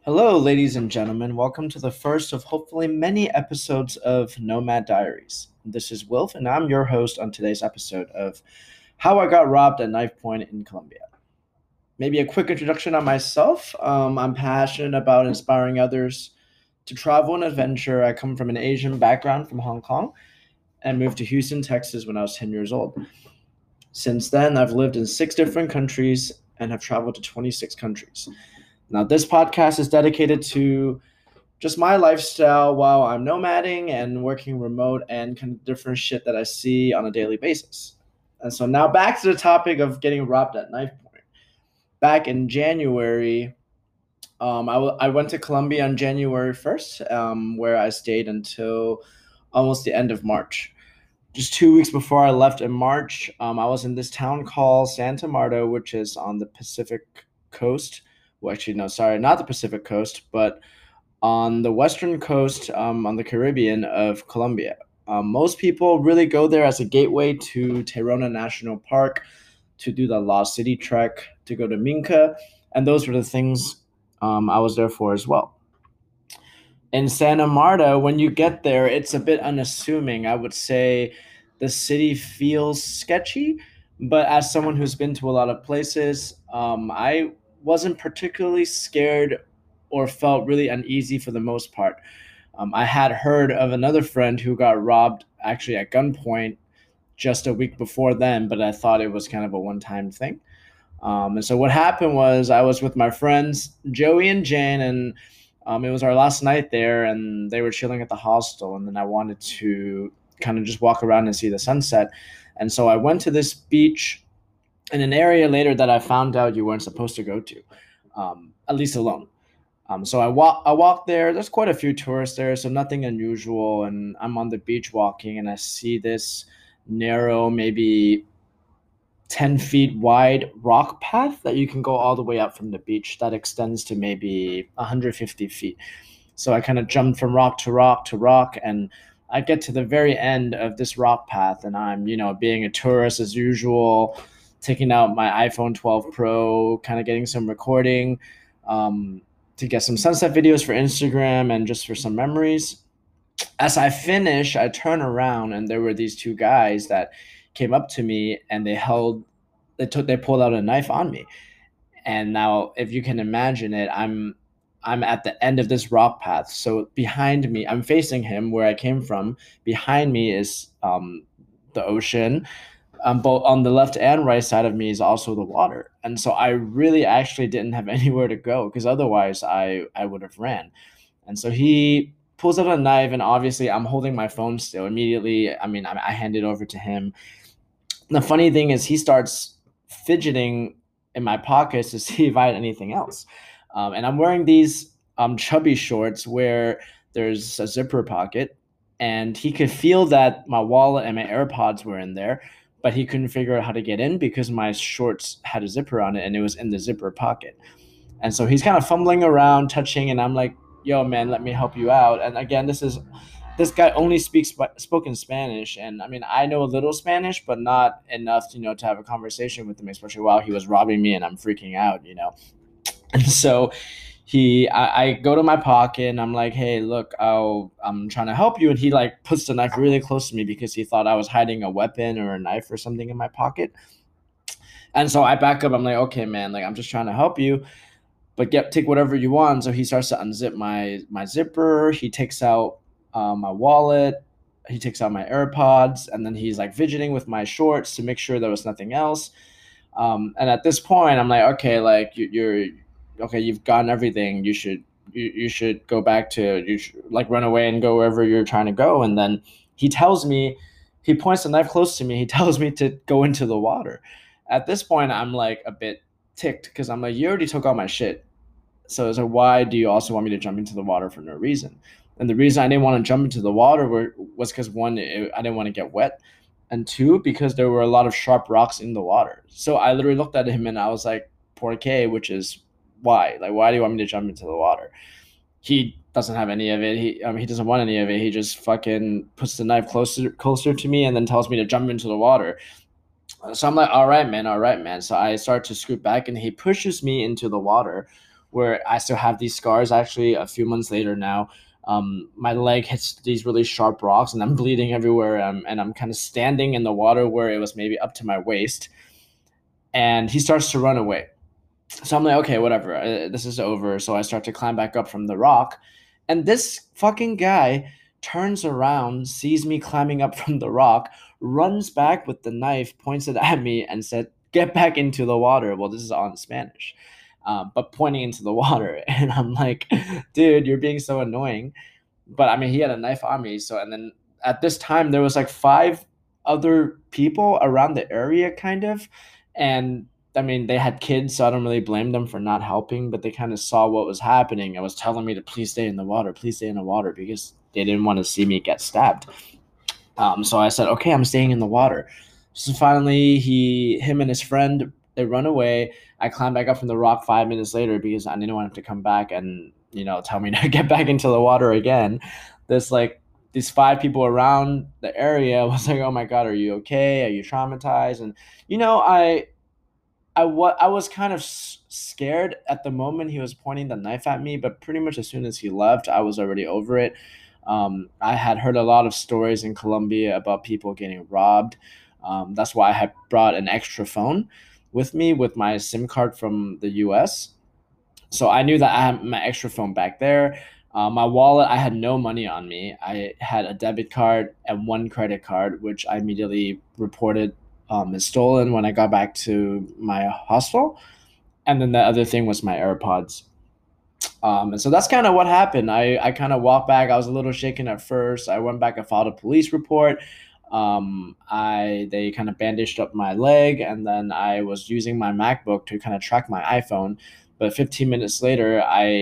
Hello, ladies and gentlemen. Welcome to the first of hopefully many episodes of Nomad Diaries. This is Wilf, and I'm your host on today's episode of How I Got Robbed at Knife Point in Colombia. Maybe a quick introduction on myself. I'm passionate about inspiring others to travel and adventure. I come from an Asian background from Hong Kong and moved to Houston, Texas when I was 10 years old. Since then, I've lived in 6 different countries and have traveled to 26 countries. Now, this podcast is dedicated to just my lifestyle while I'm nomading and working remote and kind of different shit that I see on a daily basis. And so now back to the topic of getting robbed at knife point. Back in January, I went to Colombia on January 1st, where I stayed until almost the end of March. Just 2 weeks before I left in March, I was in this town called Santa Marta, which is on the Pacific coast. Well, actually, no, sorry, not the Pacific coast, but on the western coast, on the Caribbean of Colombia. Most people really go there as a gateway to Tayrona National Park, to do the Lost City trek, to go to Minca, and those were the things I was there for as well. In Santa Marta, when you get there, it's a bit unassuming. I would say the city feels sketchy, but as someone who's been to a lot of places, I wasn't particularly scared or felt really uneasy for the most part. I had heard of another friend who got robbed actually at gunpoint just a week before then, but I thought it was kind of a one time thing. And so what happened was I was with my friends, Joey and Jane, and it was our last night there, and they were chilling at the hostel. And then I wanted to kind of just walk around and see the sunset. And so I went to this beach in an area later that I found out you weren't supposed to go to, at least alone. So I walked there. There's quite a few tourists there, so nothing unusual. And I'm on the beach walking, and I see this narrow, maybe 10 feet wide rock path that you can go all the way up from the beach that extends to maybe 150 feet. So I kind of jumped from rock to rock to rock, and I get to the very end of this rock path, and I'm, being a tourist as usual, taking out my iPhone 12 Pro, kind of getting some recording to get some sunset videos for Instagram and just for some memories. As I finish, I turn around, and there were these two guys that came up to me, and they pulled out a knife on me. And now, if you can imagine it, I'm at the end of this rock path. So behind me, I'm facing him where I came from. Behind me is the ocean. Both on the left and right side of me is also the water. And so I really actually didn't have anywhere to go, because otherwise I would have ran. And so he pulls out a knife, and obviously I'm holding my phone still. Immediately, I hand it over to him. The funny thing is, he starts fidgeting in my pockets to see if I had anything else. And I'm wearing these chubby shorts where there's a zipper pocket, and he could feel that my wallet and my AirPods were in there, but he couldn't figure out how to get in because my shorts had a zipper on it and it was in the zipper pocket. And so he's kind of fumbling around, touching, and I'm like, "Yo, man, let me help you out." And again, this guy only spoken Spanish, and I know a little Spanish, but not enough, to have a conversation with him, especially while he was robbing me and I'm freaking out. And so I go to my pocket, and I'm like, "Hey, look, I'm trying to help you." And he like puts the knife really close to me because he thought I was hiding a weapon or a knife or something in my pocket. And so I back up. I'm like, "Okay, man, like I'm just trying to help you, but take whatever you want." So he starts to unzip my zipper. He takes out my wallet. He takes out my AirPods, and then he's like fidgeting with my shorts to make sure there was nothing else. And at this point, I'm like, "Okay, like you're okay. You've gotten everything. You should go back to you should, like run away and go wherever you're trying to go." And then he tells me, he points the knife close to me. He tells me to go into the water. At this point, I'm like a bit ticked because I'm like, "You already took all my shit. So why do you also want me to jump into the water for no reason?" And the reason I didn't want to jump into the water was because one, I didn't want to get wet, and two, because there were a lot of sharp rocks in the water. So I literally looked at him and I was like, "Por qué?" Which is why. Like, why do you want me to jump into the water? He doesn't have any of it. He doesn't want any of it. He just fucking puts the knife closer to me and then tells me to jump into the water. So I'm like, all right, man. So I start to scoot back, and he pushes me into the water, where I still have these scars. Actually, a few months later now, my leg hits these really sharp rocks, and I'm bleeding everywhere. And I'm kind of standing in the water where it was maybe up to my waist, and he starts to run away. So I'm like, okay, whatever, this is over. So I start to climb back up from the rock, and this fucking guy turns around, sees me climbing up from the rock, runs back with the knife, points it at me, and said, "Get back into the water." Well, this is all in Spanish, but pointing into the water, and I'm like, dude, you're being so annoying. But I mean, he had a knife on me. So, and then at this time, there was like five other people around the area, kind of. And I mean, they had kids, so I don't really blame them for not helping, but they kind of saw what was happening. I was telling me to please stay in the water, please stay in the water, because they didn't want to see me get stabbed. So I said, okay, I'm staying in the water. So finally, him and his friend, they run away. I climb back up from the rock 5 minutes later because I didn't want him to come back and tell me to get back into the water again. There's like these five people around the area was like, oh my god, are you okay? Are you traumatized? And I was kind of scared at the moment he was pointing the knife at me, but pretty much as soon as he left, I was already over it. I had heard a lot of stories in Colombia about people getting robbed. That's why I had brought an extra phone with me with my SIM card from the US. So I knew that I had my extra phone back there. My wallet, I had no money on me. I had a debit card and one credit card, which I immediately reported as stolen when I got back to my hostel. And then the other thing was my AirPods. And so that's kind of what happened. I kind of walked back. I was a little shaken at first. I went back and filed a police report. They kind of bandaged up my leg, and then I was using my MacBook to kind of track my iPhone. But 15 minutes later,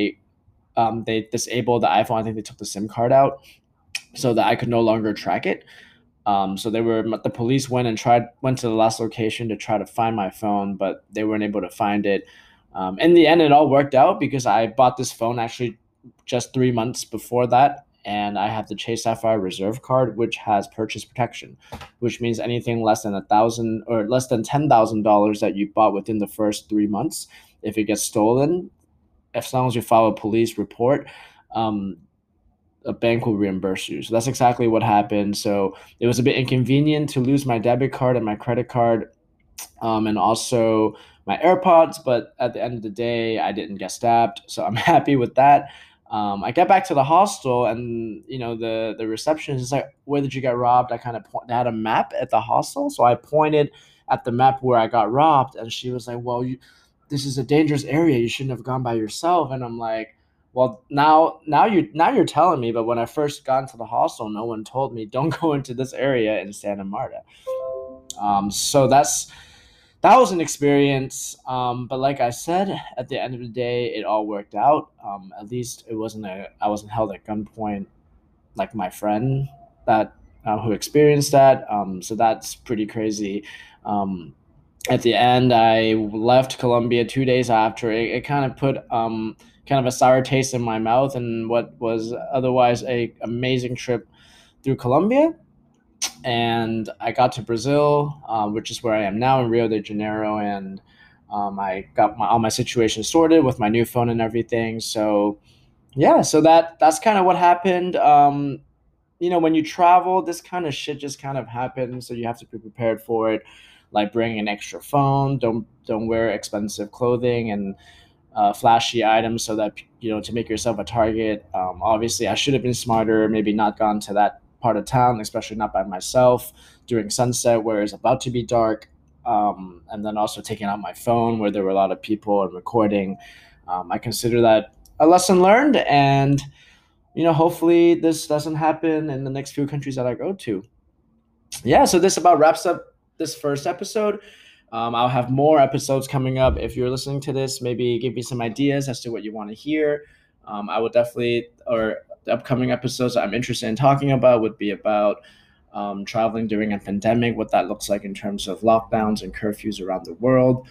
they disabled the iPhone. I think they took the SIM card out so that I could no longer track it. So the police went to the last location to try to find my phone, but they weren't able to find it. In the end, it all worked out because I bought this phone actually just 3 months before that, and I have the Chase Sapphire Reserve card, which has purchase protection, which means anything less than $1,000 or less than $10,000 that you bought within the first 3 months, if it gets stolen, as long as you file a police report, um, a bank will reimburse you. So that's exactly what happened. So it was a bit inconvenient to lose my debit card and my credit card, and also my AirPods. But at the end of the day, I didn't get stabbed, so I'm happy with that. I get back to the hostel, and the receptionist is like, "Where did you get robbed?" I kind of they had a map at the hostel, so I pointed at the map where I got robbed, and she was like, "Well, this is a dangerous area. You shouldn't have gone by yourself." And I'm like, well, now you're telling me, but when I first got into the hostel, no one told me don't go into this area in Santa Marta. So that was an experience. But like I said, at the end of the day, it all worked out. At least I wasn't held at gunpoint like my friend that who experienced that. So that's pretty crazy. Um, at the end, I left Colombia 2 days after. It kind of put kind of a sour taste in my mouth, and what was otherwise a amazing trip through Colombia. And I got to Brazil, which is where I am now in Rio de Janeiro, and I got all my situation sorted with my new phone and everything. So yeah, so that's kind of what happened. When you travel, this kind of shit just kind of happens, so you have to be prepared for it. Like bring an extra phone, don't wear expensive clothing and flashy items, so that to make yourself a target. Obviously, I should have been smarter, maybe not gone to that part of town, especially not by myself during sunset where it's about to be dark. And then also taking out my phone where there were a lot of people and recording. I consider that a lesson learned, and hopefully this doesn't happen in the next few countries that I go to. Yeah, so this about wraps up this first episode. I'll have more episodes coming up. If you're listening to this, maybe give me some ideas as to what you want to hear. I would definitely, or the upcoming episodes I'm interested in talking about would be about traveling during a pandemic, what that looks like in terms of lockdowns and curfews around the world,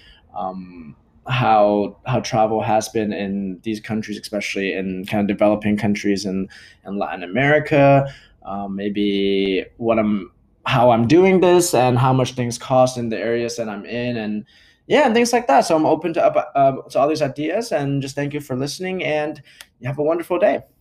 how travel has been in these countries, especially in kind of developing countries in Latin America. Maybe how I'm doing this and how much things cost in the areas that I'm in, and Yeah, and things like that. So I'm open to all these ideas, and just thank you for listening, and you have a wonderful day.